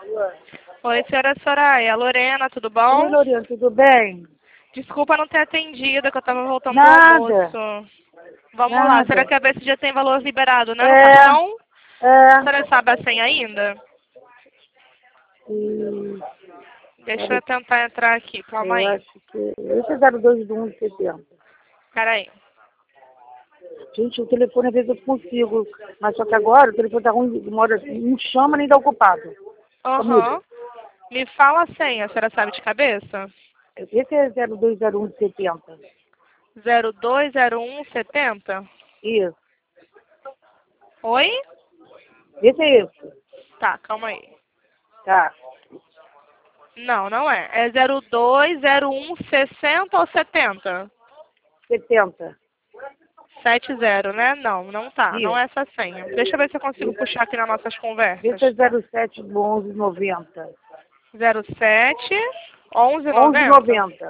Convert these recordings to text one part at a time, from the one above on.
Oi, senhora Soraya. Lorena, tudo bom? Oi, Lorena, tudo bem? Desculpa não ter atendido, que eu tava voltando do Nada. almoço. Vamos lá, Nada. será que a ver se já tem valor liberado, né, no É, cartão? A é. senhora sabe a senha ainda? E, Deixa eu tentar entrar aqui, calma eu aí. acho que... Esse é 02 do 1 de setembro. Peraí. Gente, o telefone às vezes eu consigo, mas só que agora o telefone tá ruim, demora, não chama nem dá ocupado. Tá mudo. Aham. Me fala a senha, a senhora sabe de cabeça? Esse é 0201 de 70. 020170? Isso. Oi? Esse é esse. Tá, calma aí. Tá. Não, não é. É 020160 ou 70? 70. 70, né? Não, não tá. Não Isso. é essa senha. Deixa eu ver se eu consigo puxar aqui nas nossas conversas. Esse é 07 do 1190. 07 1190. 1190.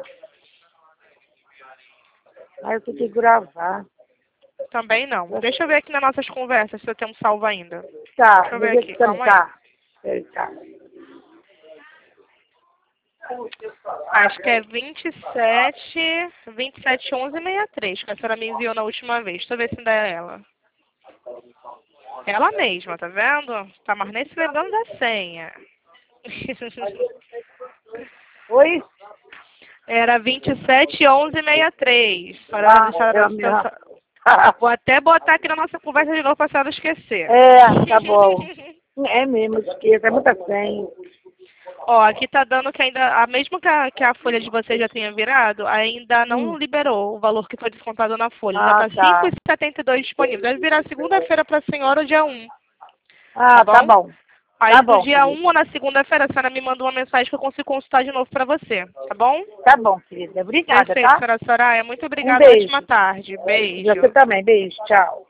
Aí eu tenho que gravar. Também não. Deixa eu ver aqui nas nossas conversas se eu tenho salvo ainda. Tá, Deixa eu ver aqui, tá. calma aí. Tá. Acho que é 27 11 63, que a senhora me enviou na última vez. Deixa eu ver se ainda é ela. Ela mesma, tá vendo? Tá mais nem se lembrando da senha. Oi? Era 27 11 63. Vou até botar aqui na nossa conversa de novo pra senhora esquecer. É, tá bom. É mesmo, esqueça, é muita senha. Ó, aqui tá dando que ainda, mesmo que a folha de vocês já tenha virado, ainda não liberou o valor que foi descontado na folha. Já tá Tá. 5,72 disponível. Deve virar segunda-feira pra senhora, dia 1. Tá bom. Aí Tá do bom, dia querida. 1 ou na segunda-feira, a senhora me manda uma mensagem que eu consigo consultar de novo pra você. Tá bom? Tá bom, querida. Obrigada, Perfeito, tá? senhora Soraya. Muito Um obrigada. beijo. Ótima tarde. Beijo. Você também. Beijo. Tchau.